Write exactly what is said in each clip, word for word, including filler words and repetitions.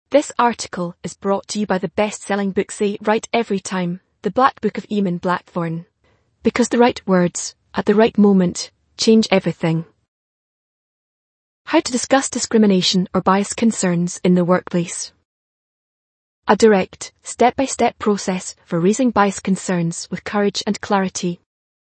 This article is brought to you by the best-selling book Say Right Every Time, The Black Book of Eamon Blackthorne. Because the right words, at the right moment, change everything. How to discuss discrimination or bias concerns in the workplace. A direct, step-by-step process for raising bias concerns with courage and clarity.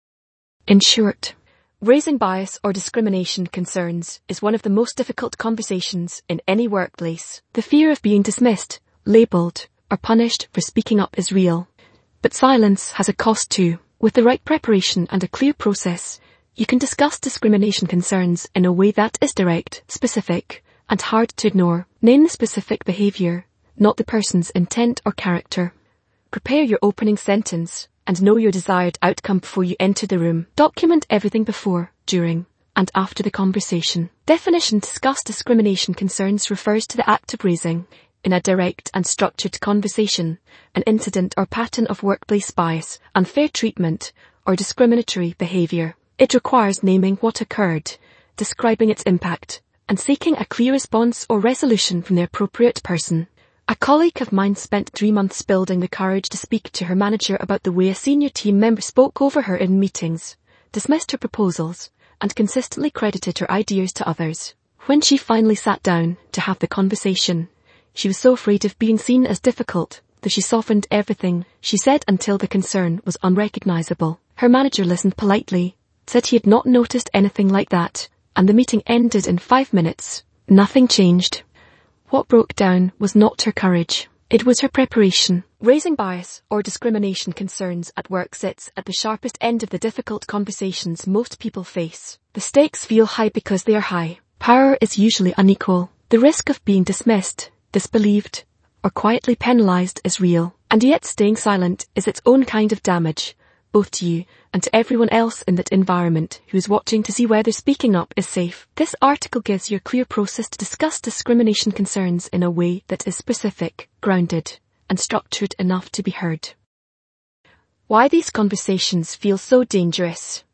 In short, raising bias or discrimination concerns is one of the most difficult conversations in any workplace. The fear of being dismissed, labelled, or punished for speaking up is real. But silence has a cost too. With the right preparation and a clear process, you can discuss discrimination concerns in a way that is direct, specific, and hard to ignore. Name the specific behaviour, not the person's intent or character. Prepare your opening sentence and know your desired outcome before you enter the room. Document everything before, during, and after the conversation. Definition: discuss discrimination concerns refers to the act of raising, in a direct and structured conversation, an incident or pattern of workplace bias, unfair treatment, or discriminatory behaviour. It requires naming what occurred, describing its impact, and seeking a clear response or resolution from the appropriate person. A colleague of mine spent three months building the courage to speak to her manager about the way a senior team member spoke over her in meetings, dismissed her proposals, and consistently credited her ideas to others. When she finally sat down to have the conversation, she was so afraid of being seen as difficult that she softened everything she said until the concern was unrecognisable. Her manager listened politely, said he had not noticed anything like that, and the meeting ended in five minutes. Nothing changed. What broke down was not her courage, it was her preparation. Raising bias or discrimination concerns at work sits at the sharpest end of the difficult conversations most people face. The stakes feel high because they are high. Power is usually unequal. The risk of being dismissed, disbelieved, or quietly penalised is real. And yet staying silent is its own kind of damage, both to you and to everyone else in that environment who is watching to see whether speaking up is safe. This article gives you a clear process to discuss discrimination concerns in a way that is specific, grounded, and structured enough to be heard. Why these conversations feel so dangerous.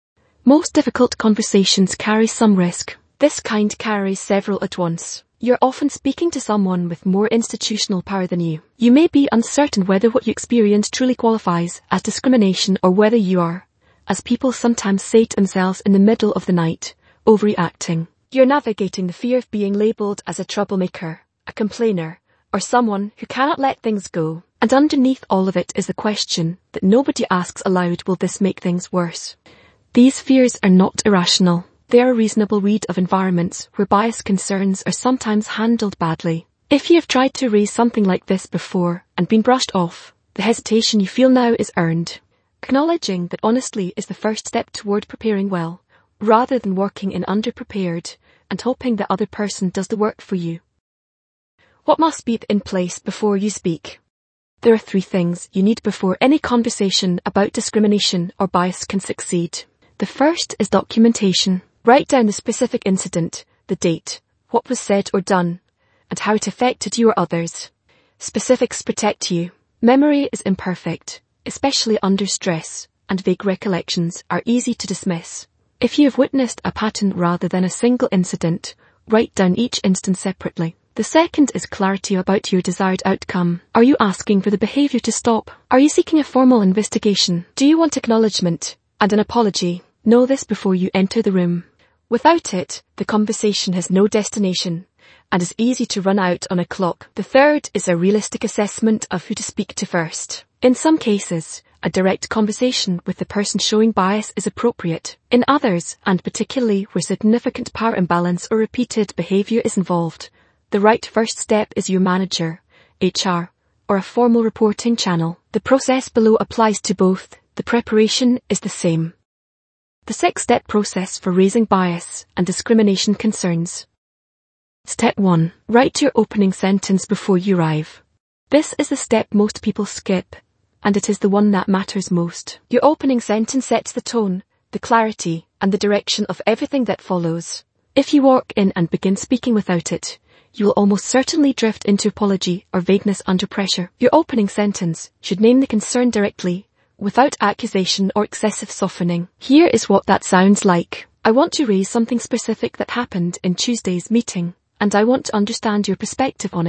Most difficult conversations carry some risk. This kind carries several at once. You're often speaking to someone with more institutional power than you. You may be uncertain whether what you experience truly qualifies as discrimination or whether you are, as people sometimes say to themselves in the middle of the night, overreacting. You're navigating the fear of being labelled as a troublemaker, a complainer, or someone who cannot let things go. And underneath all of it is the question that nobody asks aloud: will this make things worse? These fears are not irrational. They are a reasonable read of environments where bias concerns are sometimes handled badly. If you have tried to raise something like this before and been brushed off, the hesitation you feel now is earned. Acknowledging that honestly is the first step toward preparing well, rather than working in underprepared and hoping the other person does the work for you. What must be in place before you speak? There are three things you need before any conversation about discrimination or bias can succeed. The first is documentation. Write down the specific incident, the date, what was said or done, and how it affected you or others. Specifics protect you. Memory is imperfect, especially under stress, and vague recollections are easy to dismiss. If you have witnessed a pattern rather than a single incident, write down each instance separately. The second is clarity about your desired outcome. Are you asking for the behaviour to stop? Are you seeking a formal investigation? Do you want acknowledgement and an apology? Know this before you enter the room. Without it, the conversation has no destination and is easy to run out on a clock. The third is a realistic assessment of who to speak to first. In some cases, a direct conversation with the person showing bias is appropriate. In others, and particularly where significant power imbalance or repeated behaviour is involved, the right first step is your manager, H R, or a formal reporting channel. The process below applies to both. The preparation is the same. The six-step process for raising bias and discrimination concerns. Step one. Write your opening sentence before you arrive. This is the step most people skip, and it is the one that matters most. Your opening sentence sets the tone, the clarity, and the direction of everything that follows. If you walk in and begin speaking without it, you will almost certainly drift into apology or vagueness under pressure. Your opening sentence should name the concern directly, without accusation or excessive softening. Here is what that sounds like. I want to raise something specific that happened in Tuesday's meeting, and I want to understand your perspective on it.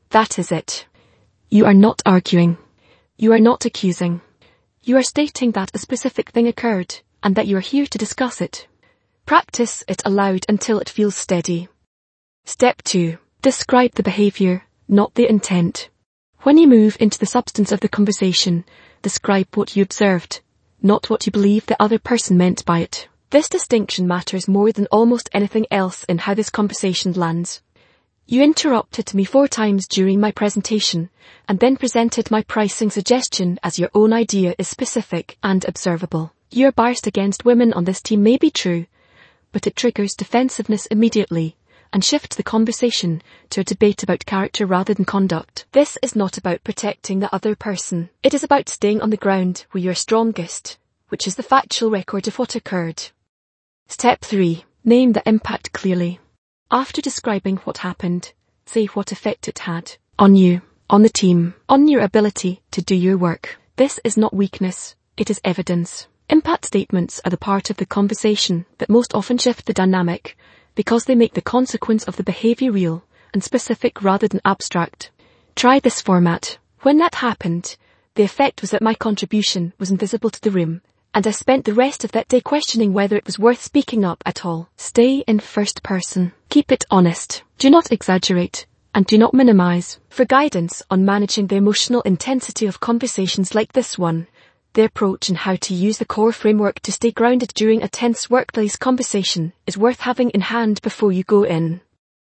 That is it. You are not arguing. You are not accusing. You are stating that a specific thing occurred, and that you are here to discuss it. Practice it aloud until it feels steady. Step two. Describe the behavior, not the intent. When you move into the substance of the conversation, describe what you observed, not what you believe the other person meant by it. This distinction matters more than almost anything else in how this conversation lands. You interrupted me four times during my presentation, and then presented my pricing suggestion as your own idea is specific and observable. Your bias against women on this team may be true, but it triggers defensiveness immediately, and shifts the conversation to a debate about character rather than conduct. This is not about protecting the other person. It is about staying on the ground where you are strongest, which is the factual record of what occurred. Step three. Name the impact clearly. After describing what happened, say what effect it had on you, on the team, on your ability to do your work. This is not weakness, it is evidence. Impact statements are the part of the conversation that most often shift the dynamic, because they make the consequence of the behavior real and specific rather than abstract. Try this format. When that happened, the effect was that my contribution was invisible to the room, and I spent the rest of that day questioning whether it was worth speaking up at all. Stay in first person. Keep it honest. Do not exaggerate, and do not minimize. For guidance on managing the emotional intensity of conversations like this one, the approach and how to use the core framework to stay grounded during a tense workplace conversation is worth having in hand before you go in.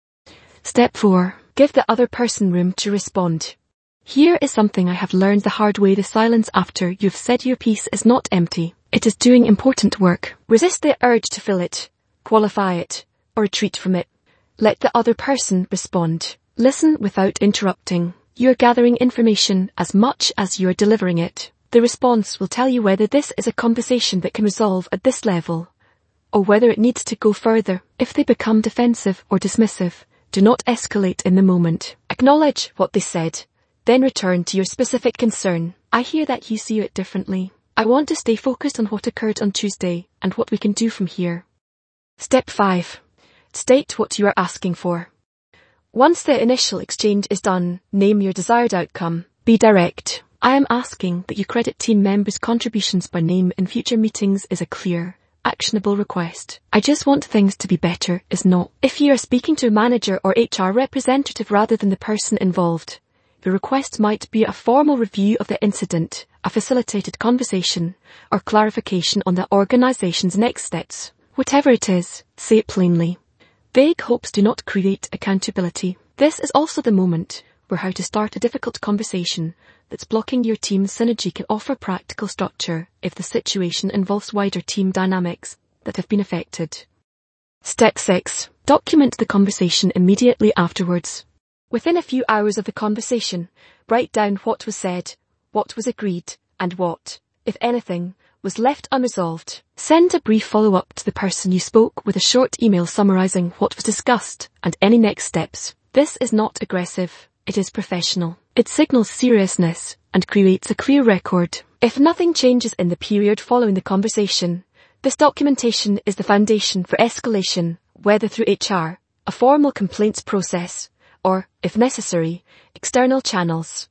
Step four. Give the other person room to respond. Here is something I have learned the hard way. The silence after you've said your piece is not empty. It is doing important work. Resist the urge to fill it, qualify it, or retreat from it. Let the other person respond. Listen without interrupting. You are gathering information as much as you are delivering it. The response will tell you whether this is a conversation that can resolve at this level, or whether it needs to go further. If they become defensive or dismissive, do not escalate in the moment. Acknowledge what they said, then return to your specific concern. I hear that you see it differently. I want to stay focused on what occurred on Tuesday and what we can do from here. Step five. State what you are asking for. Once the initial exchange is done, name your desired outcome. Be direct. I am asking that you credit team members' contributions by name in future meetings is a clear, actionable request. I just want things to be better is not. If you are speaking to a manager or H R representative rather than the person involved, the request might be a formal review of the incident, a facilitated conversation, or clarification on the organization's next steps. Whatever it is, say it plainly. Vague hopes do not create accountability. This is also the moment where how to start a difficult conversation that's blocking your team's synergy can offer practical structure if the situation involves wider team dynamics that have been affected. Step six. Document the conversation immediately afterwards. Within a few hours of the conversation, write down what was said, what was agreed, and what, if anything, was left unresolved. Send a brief follow-up to the person you spoke with a short email summarizing what was discussed and any next steps. This is not aggressive, it is professional. It signals seriousness and creates a clear record. If nothing changes in the period following the conversation, this documentation is the foundation for escalation, whether through H R, a formal complaints process, or, if necessary, external channels.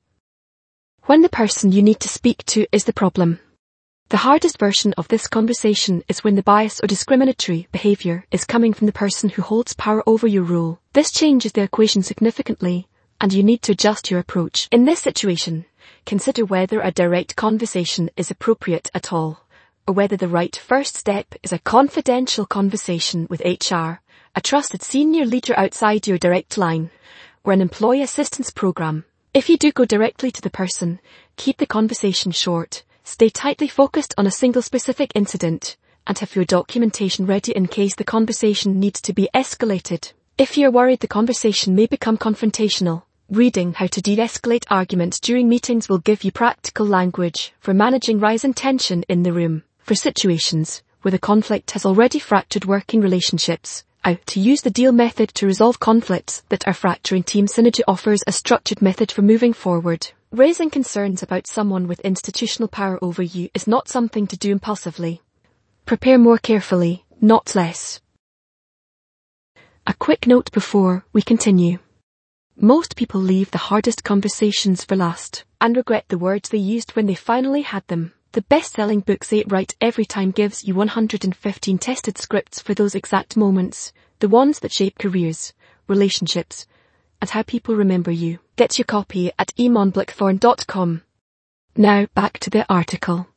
When the person you need to speak to is the problem. The hardest version of this conversation is when the bias or discriminatory behavior is coming from the person who holds power over your role. This changes the equation significantly, and you need to adjust your approach. In this situation, consider whether a direct conversation is appropriate at all, or whether the right first step is a confidential conversation with H R, a trusted senior leader outside your direct line, or an employee assistance program. If you do go directly to the person, keep the conversation short, stay tightly focused on a single specific incident, and have your documentation ready in case the conversation needs to be escalated. If you're worried the conversation may become confrontational, reading How to De-Escalate Arguments During Meetings will give you practical language for managing rising tension in the room. For situations where the conflict has already fractured working relationships, How to use the deal method to resolve conflicts that are fracturing team synergy offers a structured method for moving forward. Raising concerns about someone with institutional power over you is not something to do impulsively. Prepare more carefully, not less. A quick note before we continue. Most people leave the hardest conversations for last and regret the words they used when they finally had them. The best-selling book Say It Right Every Time gives you one hundred fifteen tested scripts for those exact moments, the ones that shape careers, relationships, and how people remember you. Get your copy at eamon blackthorn dot com. Now back to the article.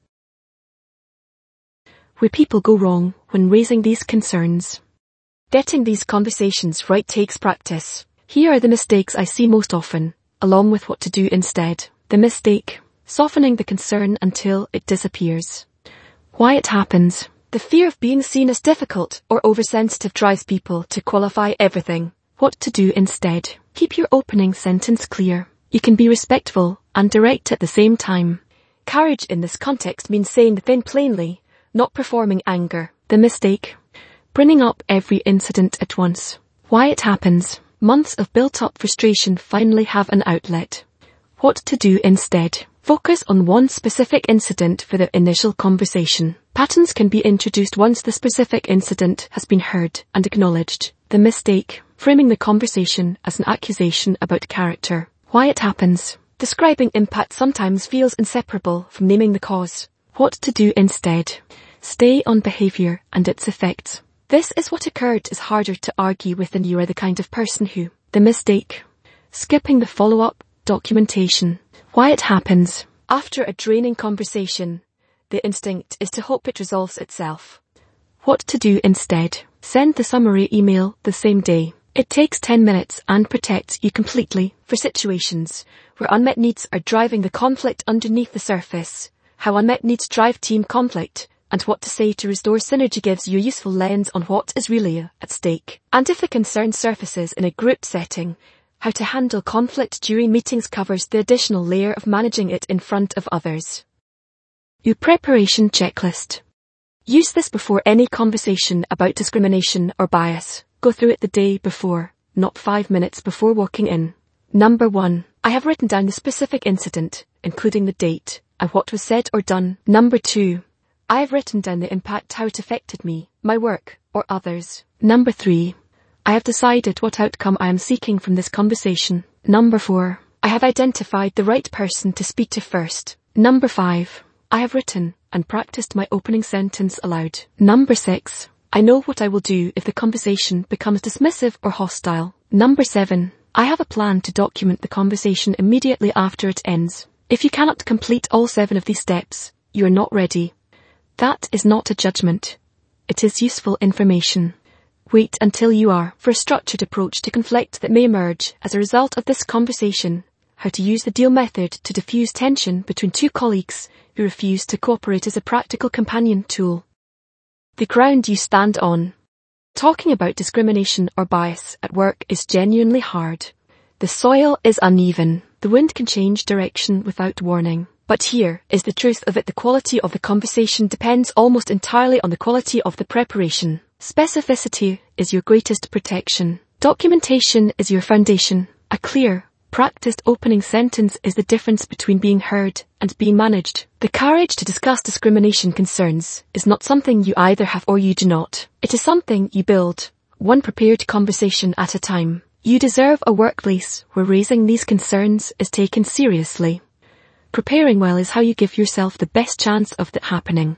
Where people go wrong when raising these concerns. Getting these conversations right takes practice. Here are the mistakes I see most often, along with what to do instead. The mistake: softening the concern until it disappears. Why it happens. The fear of being seen as difficult or oversensitive drives people to qualify everything. What to do instead. Keep your opening sentence clear. You can be respectful and direct at the same time. Courage in this context means saying the thing plainly, not performing anger. The mistake: bringing up every incident at once. Why it happens. Months of built-up frustration finally have an outlet. What to do instead. Focus on one specific incident for the initial conversation. Patterns can be introduced once the specific incident has been heard and acknowledged. The mistake: framing the conversation as an accusation about character. Why it happens. Describing impact sometimes feels inseparable from naming the cause. What to do instead. Stay on behavior and its effects. This is what occurred is harder to argue with than you are the kind of person who. The mistake: skipping the follow-up documentation. Why it happens. After a draining conversation, the instinct is to hope it resolves itself. What to do instead. Send the summary email the same day. It takes ten minutes and protects you completely for situations where unmet needs are driving the conflict underneath the surface. How unmet needs drive team conflict, and what to say to restore synergy gives you a useful lens on what is really at stake. And if the concern surfaces in a group setting, how to handle conflict during meetings covers the additional layer of managing it in front of others. Your preparation checklist. Use this before any conversation about discrimination or bias. Go through it the day before, not five minutes before walking in. Number one. I have written down the specific incident, including the date, and what was said or done. Number two. I have written down the impact how it affected me, my work, or others. Number three. I have decided what outcome I am seeking from this conversation. Number four. I have identified the right person to speak to first. Number five. I have written and practiced my opening sentence aloud. Number six. I know what I will do if the conversation becomes dismissive or hostile. Number seven. I have a plan to document the conversation immediately after it ends. If you cannot complete all seven of these steps, you are not ready. That is not a judgment. It is useful information. Wait until you are for a structured approach to conflict that may emerge as a result of this conversation. How to use the deal method to diffuse tension between two colleagues who refuse to cooperate as a practical companion tool. The ground you stand on. Talking about discrimination or bias at work is genuinely hard. The soil is uneven. The wind can change direction without warning. But here is the truth of it. The quality of the conversation depends almost entirely on the quality of the preparation. Specificity is your greatest protection. Documentation is your foundation. A clear, practiced opening sentence is the difference between being heard and being managed. The courage to discuss discrimination concerns is not something you either have or you do not. It is something you build, one prepared conversation at a time. You deserve a workplace where raising these concerns is taken seriously. Preparing well is how you give yourself the best chance of that happening.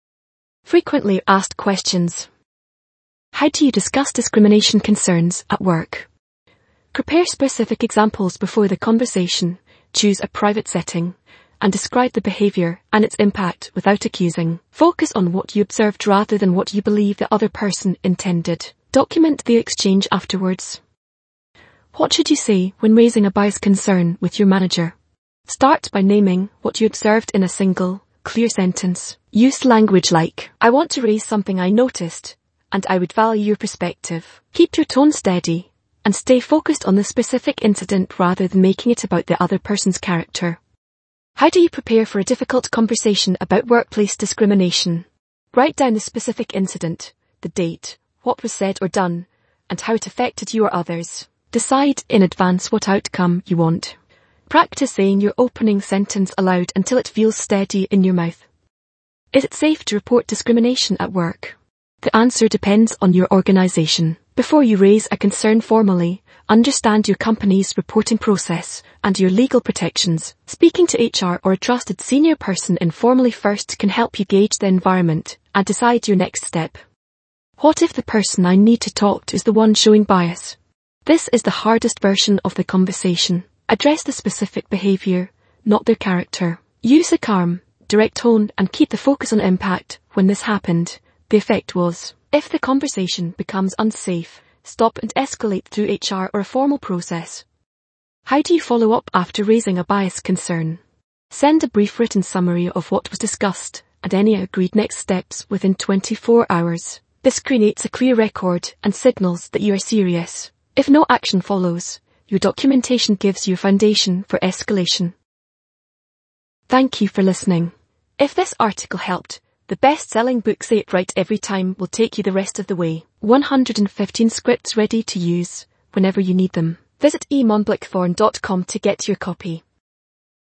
Frequently asked questions. How do you discuss discrimination concerns at work? Prepare specific examples before the conversation, choose a private setting, and describe the behavior and its impact without accusing. Focus on what you observed rather than what you believe the other person intended. Document the exchange afterwards. What should you say when raising a bias concern with your manager? Start by naming what you observed in a single, clear sentence. Use language like, I want to raise something I noticed, and I would value your perspective. Keep your tone steady, and stay focused on the specific incident rather than making it about the other person's character. How do you prepare for a difficult conversation about workplace discrimination? Write down the specific incident, the date, what was said or done, and how it affected you or others. Decide in advance what outcome you want. Practice saying your opening sentence aloud until it feels steady in your mouth. Is it safe to report discrimination at work? The answer depends on your organization. Before you raise a concern formally, Understand your company's reporting process and your legal protections. Speaking to H R or a trusted senior person informally first can help you gauge the environment and decide your next step. What if the person I need to talk to is the one showing bias? This is the hardest version of the conversation. Address the specific behavior, not their character. Use a calm, direct tone and keep the focus on impact. When this happened, the effect was, if the conversation becomes unsafe, stop and escalate through H R or a formal process. How do you follow up after raising a bias concern? Send a brief written summary of what was discussed and any agreed next steps within twenty-four hours. This creates a clear record and signals that you are serious. If no action follows, your documentation gives you a foundation for escalation. Thank you for listening. If this article helped, the best-selling book Say It Right Every Time will take you the rest of the way. one hundred fifteen scripts ready to use whenever you need them. Visit e mon blackthorn dot com to get your copy.